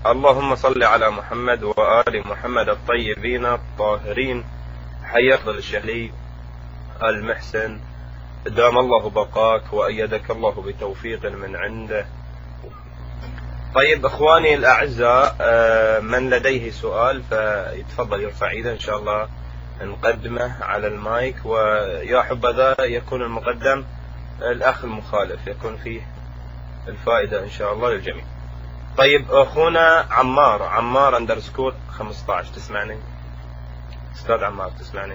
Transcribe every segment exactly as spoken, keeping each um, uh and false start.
اللهم صل على محمد وآل محمد الطيبين الطاهرين. حي أفضل الشهلي المحسن، دام الله بقاك وأيدك الله بتوفيق من عنده. طيب إخواني الأعزاء، من لديه سؤال فيتفضل يرفع إيده إن شاء الله نقدمه على المايك، ويا حبذا يكون المقدم الأخ المخالف، يكون فيه الفائدة إن شاء الله للجميع. طيب أخونا عمار عمار اندرسكور خمسة عشر، تسمعني أستاذ عمار؟ تسمعني؟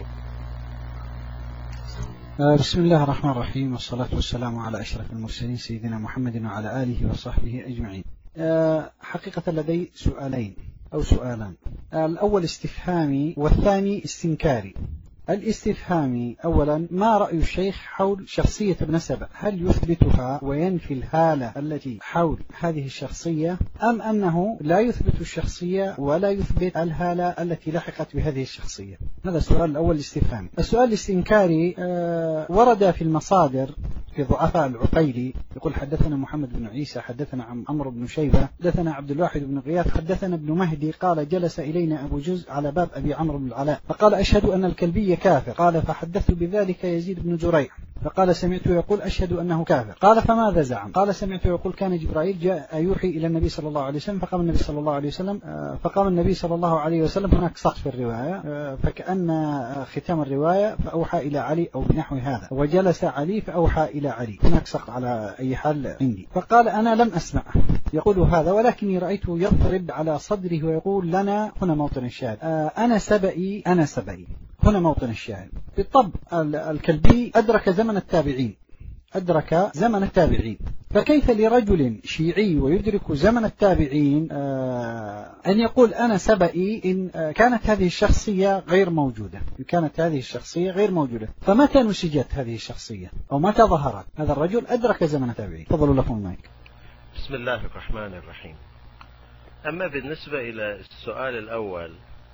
بسم الله الرحمن الرحيم، والصلاة والسلام على أشرف المرسلين سيدنا محمد وعلى آله وصحبه أجمعين. حقيقة لدي سؤالين أو سؤالان، الأول استفهامي والثاني استنكاري. الاستفهامي أولا: ما رأي الشيخ حول شخصية ابن سبأ؟ هل يثبتها وينفي الهالة التي حول هذه الشخصية، أم أنه لا يثبت الشخصية ولا يثبت الهالة التي لحقت بهذه الشخصية؟ هذا السؤال الأول الاستفهامي. السؤال الاستنكاري: أه ورد في المصادر في ضعفاء العقيلي يقول: حدثنا محمد بن عيسى، حدثنا عمرو بن شيبة، حدثنا عبد الواحد بن غياث، حدثنا ابن مهدي قال: جلس إلينا أبو جزء على باب أبي عمرو بن العلاء فقال: أشهد أن الكلبي كافر. قال: فحدثت بذلك يزيد بن زريع فقال: سمعته يقول: أشهد أنه كافر. قال: فماذا زعم؟ قال: سمعته يقول: كان جبرائيل جاء يوحي إلى النبي صلى الله عليه وسلم فقام النبي صلى الله عليه وسلم فقام النبي صلى الله عليه وسلم. هناك سقط في الرواية، فكأن ختام الرواية فأوحى إلى علي أو بنحو هذا، وجلس علي فأوحى إلى علي. هناك سقط على أي حال عندي. فقال: أنا لم أسمع يقول هذا، ولكني رأيته يضرب على صدره ويقول لنا: هنا موطن الشاهد، أنا سبئي أنا سبئي هنا موطن الشاهد. بالطبع الكلبي أدرك زمن التابعين أدرك زمن التابعين فكيف لرجل شيعي ويدرك زمن التابعين أن يقول أنا سبئي إن كانت هذه الشخصية غير موجودة؟ كانت هذه الشخصية غير موجودة، فمتى نسجت هذه الشخصية أو متى ظهرت؟ هذا الرجل أدرك زمن التابعين. تفضلوا لكم المايك. بسم الله الرحمن الرحيم. أما بالنسبة إلى السؤال الأول،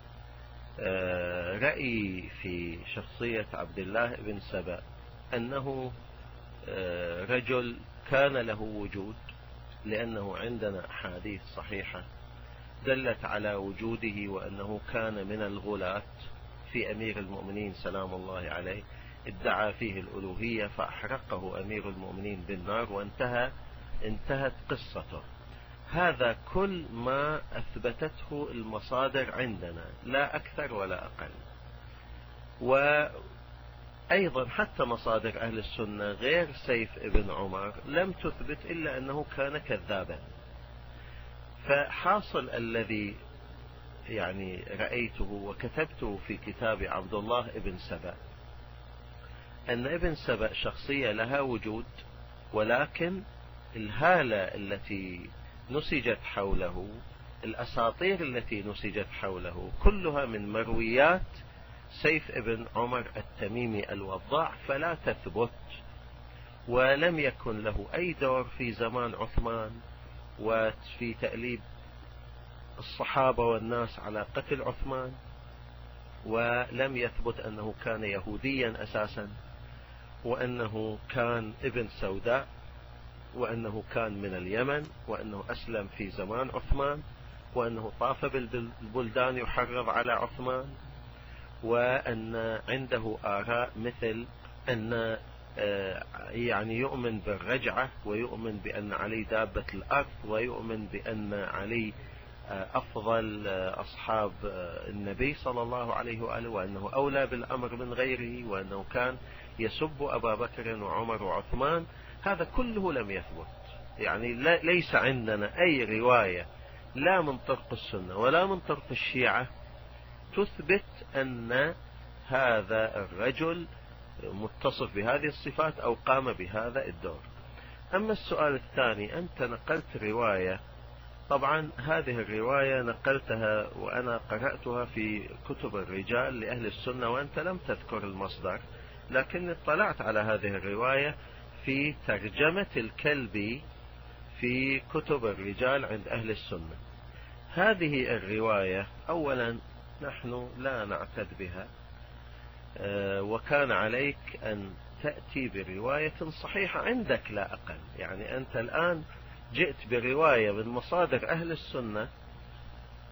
رأيي في شخصية عبد الله بن سبأ أنه رجل كان له وجود، لأنه عندنا أحاديث صحيحة دلت على وجوده، وأنه كان من الغلاة في أمير المؤمنين سلام الله عليه، ادعى فيه الألوهية فأحرقه أمير المؤمنين بالنار وانتهى انتهت قصته. هذا كل ما أثبتته المصادر عندنا، لا أكثر ولا أقل. وأيضا حتى مصادر أهل السنة غير سيف ابن عمر لم تثبت إلا أنه كان كذابا. فحاصل الذي يعني رأيته وكتبته في كتاب عبد الله ابن سبأ أن ابن سبأ شخصية لها وجود، ولكن الهالة التي نسجت حوله، الأساطير التي نسجت حوله، كلها من مرويات سيف ابن عمر التميمي الوضاع، فلا تثبت، ولم يكن له أي دور في زمان عثمان وفي تأليب الصحابة والناس على قتل عثمان، ولم يثبت أنه كان يهوديا أساسا، وأنه كان ابن سوداء، وأنه كان من اليمن، وأنه أسلم في زمان عثمان، وأنه طاف بالبلدان يحرض على عثمان، وأن عنده آراء مثل أن يعني يؤمن بالرجعة، ويؤمن بأن علي دابة الأرض، ويؤمن بأن علي أفضل أصحاب النبي صلى الله عليه وآله، وأنه أولى بالأمر من غيره، وأنه كان يسب أبا بكر وعمر وعثمان. هذا كله لم يثبت، يعني ليس عندنا أي رواية لا من طرق السنة ولا من طرق الشيعة تثبت أن هذا الرجل متصف بهذه الصفات أو قام بهذا الدور. أما السؤال الثاني، أنت نقلت رواية، طبعا هذه الرواية نقلتها وأنا قرأتها في كتب الرجال لأهل السنة، وأنت لم تذكر المصدر، لكن اطلعت على هذه الرواية في ترجمة الكلبي في كتب الرجال عند أهل السنة. هذه الرواية أولا نحن لا نعتد بها، وكان عليك أن تأتي برواية صحيحة عندك لا أقل. يعني أنت الآن جئت برواية من مصادر أهل السنة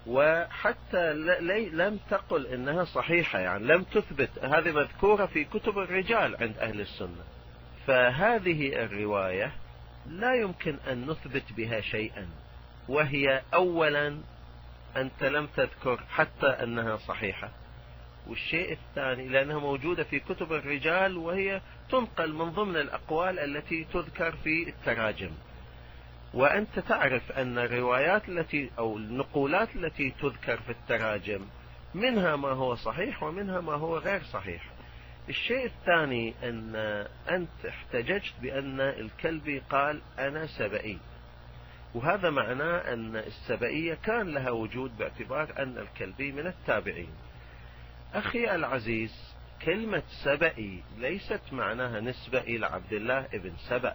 وحتى لم تقل إنها صحيحة، يعني لم تثبت، هذه مذكورة في كتب الرجال عند أهل السنة. فهذه الرواية لا يمكن أن نثبت بها شيئا، وهي أولا أنت لم تذكر حتى أنها صحيحة، والشيء الثاني لأنها موجودة في كتب الرجال وهي تنقل من ضمن الأقوال التي تذكر في التراجم، وأنت تعرف أن الروايات التي أو النقولات التي تذكر في التراجم منها ما هو صحيح ومنها ما هو غير صحيح. الشيء الثاني أن أنت احتججت بأن الكلبي قال أنا سبئي، وهذا معناه أن السبئية كان لها وجود باعتبار أن الكلبي من التابعين. أخي العزيز، كلمة سبئي ليست معناها نسبة إلى عبد الله ابن سبأ،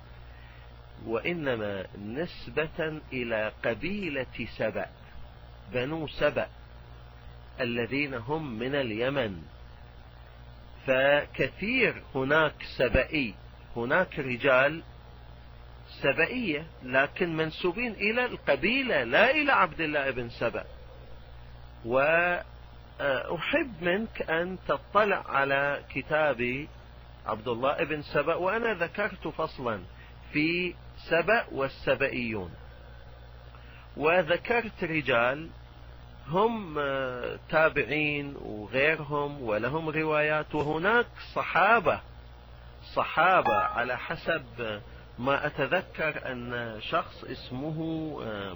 وإنما نسبة إلى قبيلة سبأ، بنو سبأ الذين هم من اليمن. فكثير هناك سبئي، هناك رجال سبئية لكن منسوبين إلى القبيلة لا إلى عبد الله ابن سبأ. وأحب منك أن تطلع على كتاب عبد الله ابن سبأ، وأنا ذكرت فصلا في سبأ والسبئيون، وذكرت رجال هم تابعين وغيرهم ولهم روايات، وهناك صحابة صحابة على حسب ما أتذكر أن شخص اسمه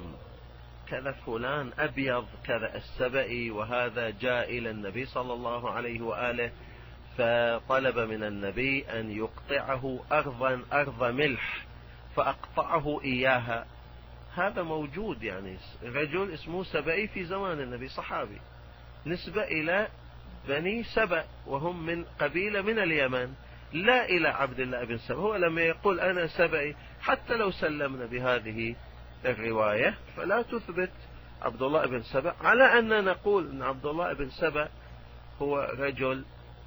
كذا فلان أبيض كذا السبئي، وهذا جاء إلى النبي صلى الله عليه وآله فطلب من النبي أن يقطعه أرضا أرض ملح فأقطعه إياها. هذا موجود، يعني رجل اسمه سبئي في زمان النبي، صحابي نسبة إلى بني سبأ وهم من قبيلة من اليمن، لا إلى عبد الله بن سبأ. هو لما يقول أنا سبئي حتى لو سلمنا بهذه الرواية فلا تثبت عبد الله بن سبأ، على أن نقول أن عبد الله بن سبأ هو رجل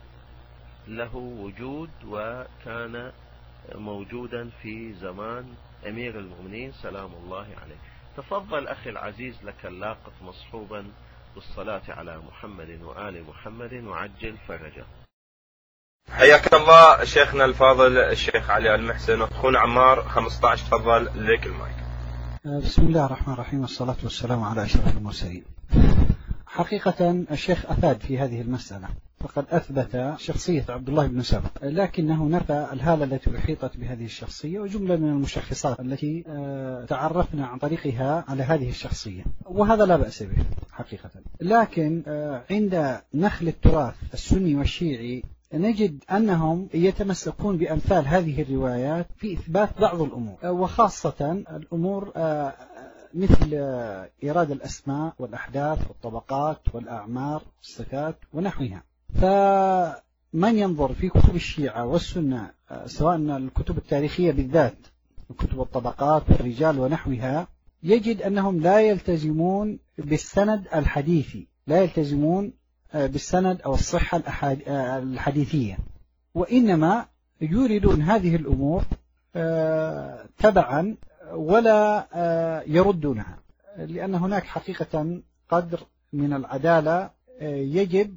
له وجود وكان موجودا في زمان أمير المؤمنين سلام الله عليه. تفضل أخي العزيز، لك اللاقط مصحوبا بالصلاة على محمد وآل محمد وعجل فرجه. حياك الله شيخنا الفاضل الشيخ علي المحسن. أخونا عمار خمسة عشر تفضل لك المايك. بسم الله الرحمن الرحيم، والصلاة والسلام على أشرف المرسلين. حقيقة الشيخ أفاد في هذه المسألة، فقد أثبت شخصية عبد الله بن سبأ، لكنه نفى الهالة التي أحيطت بهذه الشخصية وجملة من المشخصات التي تعرفنا عن طريقها على هذه الشخصية، وهذا لا بأس به حقيقة. لكن عند نخل التراث السني والشيعي نجد أنهم يتمسكون بأمثال هذه الروايات في إثبات بعض الأمور، وخاصة الأمور مثل إيراد الأسماء والأحداث والطبقات والأعمار والصفات ونحوها. فمن ينظر في كتب الشيعة والسنة، سواء الكتب التاريخية بالذات، كتب الطبقات والرجال ونحوها، يجد أنهم لا يلتزمون بالسند الحديثي، لا يلتزمون بالسند أو الصحة الحديثية، وإنما يوردون هذه الأمور تبعا ولا يردونها، لأن هناك حقيقة قدر من العدالة يجب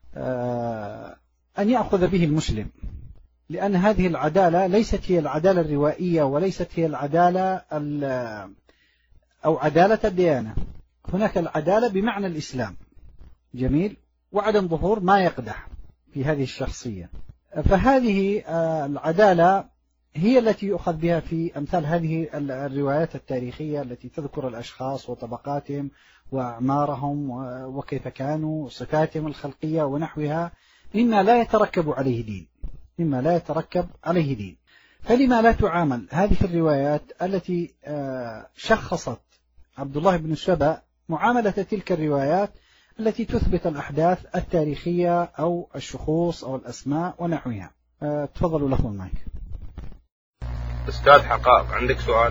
أن يأخذ به المسلم، لأن هذه العدالة ليست هي العدالة الروائية وليست هي العدالة أو عدالة الديانة. هناك العدالة بمعنى الإسلام، جميل، وعدم ظهور ما يقدح في هذه الشخصية. فهذه العدالة هي التي يؤخذ بها في أمثال هذه الروايات التاريخية التي تذكر الأشخاص وطبقاتهم وأعمارهم وكيف كانوا، صفاتهم الخلقية ونحوها، مما لا يتركب عليه دين، مما لا يتركب عليه دين. فلما لا تعامل هذه الروايات التي شخصت عبد الله بن سبأ معاملة تلك الروايات التي تثبت الأحداث التاريخية أو الشخوص أو الأسماء ونحوها. تفضلوا لكم المايك. أستاذ حقائق عندك سؤال؟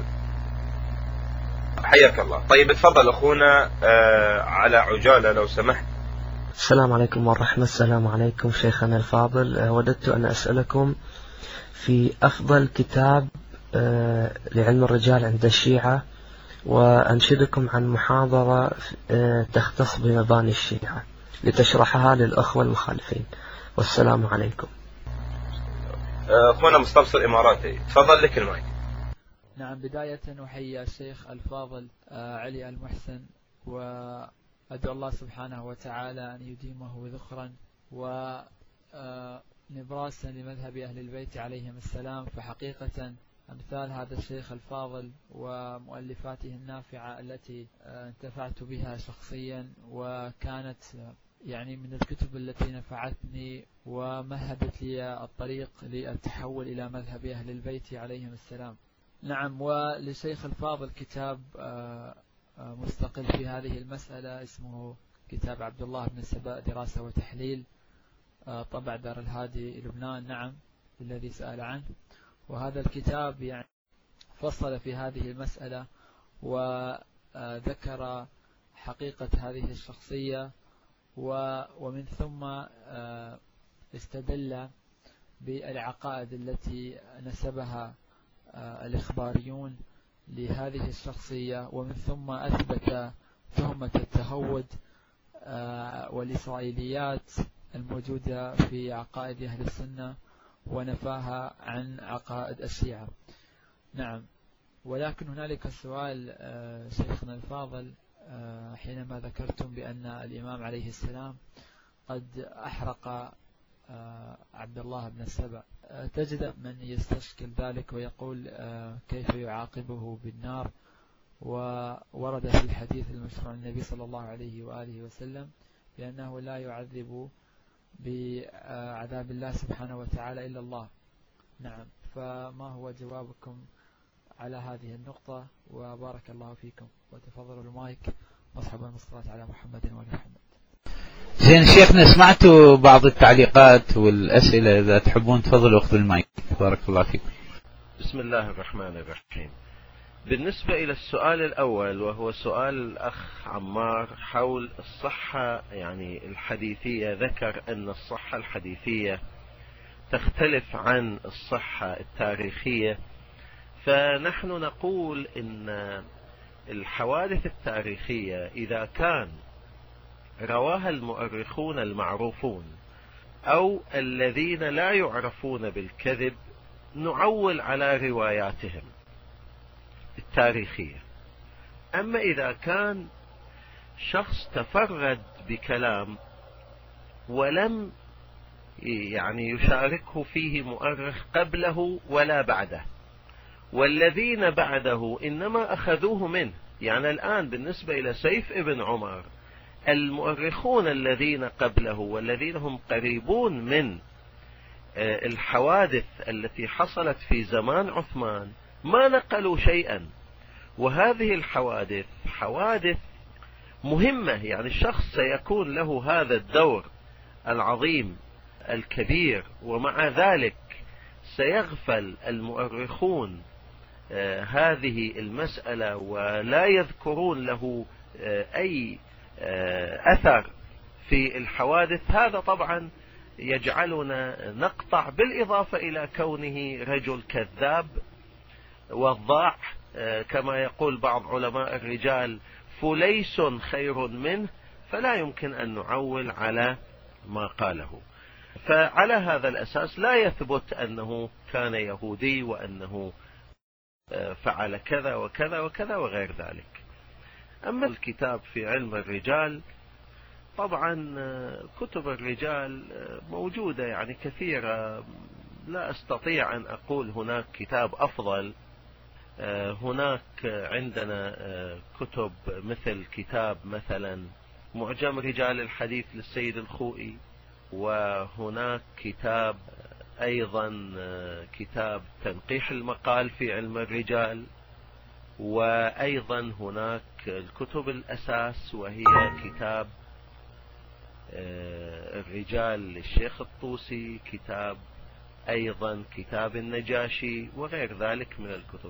حياك الله. طيب تفضل أخونا على عجالة لو سمحت. السلام عليكم ورحمة. السلام عليكم شيخنا الفاضل، وددت أن أسألكم في أفضل كتاب لعلم الرجال عند الشيعة وأنشدكم عن محاضرة تختص بمباني الشيعة لتشرحها للأخوة المخالفين. والسلام عليكم. أخونا مستبصر الإماراتي، تفضل لك المايك. نعم، بداية أحيي الشيخ الفاضل علي المحسن، وأدعو الله سبحانه وتعالى أن يديمه ذخرا ونبراسا لمذهب أهل البيت عليهم السلام. فحقيقة أمثال هذا الشيخ الفاضل ومؤلفاته النافعة التي انتفعت بها شخصيا، وكانت يعني من الكتب التي نفعتني ومهدت لي الطريق للتحول إلى مذهب أهل البيت عليهم السلام. نعم، ولشيخ الفاضل كتاب مستقل في هذه المسألة اسمه كتاب عبد الله بن سبأ دراسة وتحليل، طبع دار الهادي لبنان. نعم، الذي سأل عنه. وهذا الكتاب يعني فصل في هذه المسألة وذكر حقيقة هذه الشخصية، ومن ثم استدل بالعقائد التي نسبها الإخباريون لهذه الشخصية، ومن ثم أثبت تهمة التهود والإسرائيليات الموجودة في عقائد أهل السنة ونفاها عن عقائد الشيعة. نعم، ولكن هنالك سؤال شيخنا الفاضل، حينما ذكرتم بأن الإمام عليه السلام قد أحرق عبد الله بن سبأ، تجد من يستشكل ذلك ويقول كيف يعاقبه بالنار؟ وورد في الحديث المشروع عن النبي صلى الله عليه وآله وسلم بأنه لا يعذب بعذاب الله سبحانه وتعالى إلا الله. نعم، فما هو جوابكم على هذه النقطة؟ وبارك الله فيكم، وتفضلوا المايك. مرحبا والصلاة على محمد وعلى محمد. زين شيخنا، سمعتوا بعض التعليقات والأسئلة، إذا تحبون تفضلوا أخذوا المايك. بارك الله فيكم. بسم الله الرحمن الرحيم. بالنسبة إلى السؤال الأول، وهو سؤال الأخ عمار حول الصحة يعني الحديثية، ذكر أن الصحة الحديثية تختلف عن الصحة التاريخية. فنحن نقول إن الحوادث التاريخية إذا كان رواها المؤرخون المعروفون أو الذين لا يعرفون بالكذب، نعول على رواياتهم التاريخية. أما إذا كان شخص تفرد بكلام ولم يعني يشاركه فيه مؤرخ قبله ولا بعده، والذين بعده إنما أخذوه منه، يعني الآن بالنسبة إلى سيف ابن عمر، المؤرخون الذين قبله والذين هم قريبون من الحوادث التي حصلت في زمان عثمان ما نقلوا شيئا. وهذه الحوادث حوادث مهمة، يعني الشخص سيكون له هذا الدور العظيم الكبير، ومع ذلك سيغفل المؤرخون هذه المسألة ولا يذكرون له أي أثر في الحوادث. هذا طبعا يجعلنا نقطع، بالإضافة إلى كونه رجل كذاب وضاع، كما يقول بعض علماء الرجال فليس خير منه، فلا يمكن أن نعول على ما قاله. فعلى هذا الأساس لا يثبت أنه كان يهودي وأنه فعل كذا وكذا وكذا وغير ذلك. أما الكتاب في علم الرجال، طبعا كتب الرجال موجودة يعني كثيرة، لا أستطيع أن أقول هناك كتاب أفضل. هناك عندنا كتب مثل كتاب مثلا معجم رجال الحديث للسيد الخوئي، وهناك كتاب أيضا كتاب تنقيح المقال في علم الرجال، وأيضا هناك الكتب الأساس وهي كتاب الرجال للشيخ الطوسي، كتاب أيضا كتاب النجاشي وغير ذلك من الكتب.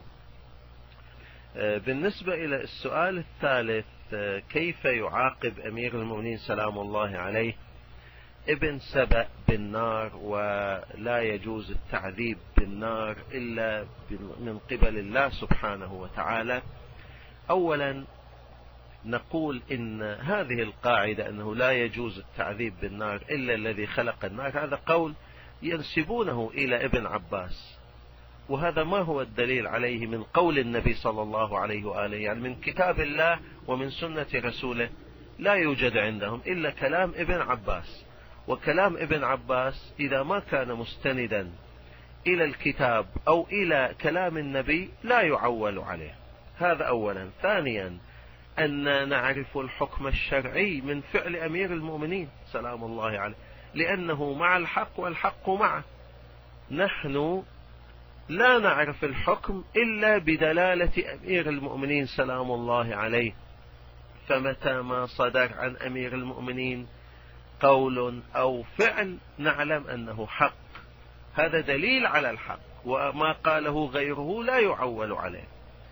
بالنسبة إلى السؤال الثالث، كيف يعاقب أمير المؤمنين سلام الله عليه ابن سبأ بالنار، ولا يجوز التعذيب بالنار إلا من قبل الله سبحانه وتعالى؟ أولا نقول إن هذه القاعدة أنه لا يجوز التعذيب بالنار إلا الذي خلق النار، هذا قول ينسبونه إلى ابن عباس، وهذا ما هو الدليل عليه من قول النبي صلى الله عليه وآله، يعني من كتاب الله ومن سنة رسوله لا يوجد عندهم إلا كلام ابن عباس، وكلام ابن عباس إذا ما كان مستندا إلى الكتاب أو إلى كلام النبي لا يعول عليه. هذا أولا. ثانيا أن نعرف الحكم الشرعي من فعل أمير المؤمنين سلام الله عليه، لأنه مع الحق والحق معه. نحن لا نعرف الحكم إلا بدلالة أمير المؤمنين سلام الله عليه، فمتى ما صدر عن أمير المؤمنين قول أو فعل نعلم أنه حق، هذا دليل على الحق، وما قاله غيره لا يعول عليه.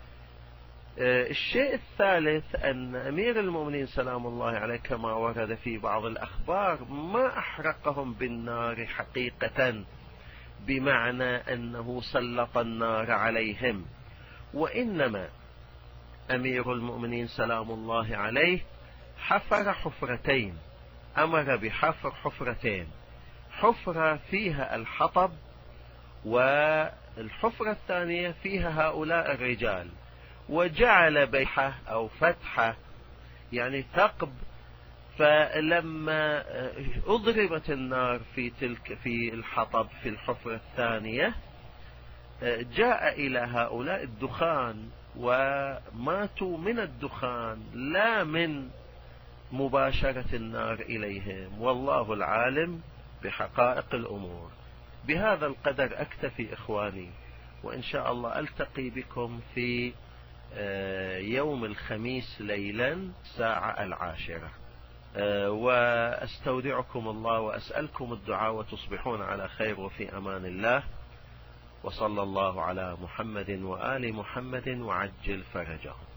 الشيء الثالث أن أمير المؤمنين سلام الله عليه كما ورد في بعض الأخبار ما أحرقهم بالنار حقيقة بمعنى أنه سلط النار عليهم، وإنما أمير المؤمنين سلام الله عليه حفر حفرتين، أمر بحفر حفرتين، حفرة فيها الحطب والحفرة الثانية فيها هؤلاء الرجال، وجعل بيحة أو فتحة يعني ثقب، فلما أضربت النار في تلك في الحطب في الحفرة الثانية جاء إلى هؤلاء الدخان وماتوا من الدخان لا من مباشرة النار إليهم، والله العالم بحقائق الأمور. بهذا القدر أكتفي إخواني، وإن شاء الله ألتقي بكم في يوم الخميس ليلا الساعة العاشرة، وأستودعكم الله وأسألكم الدعاء وتصبحون على خير وفي أمان الله، وصلى الله على محمد وآل محمد وعجل فرجهم.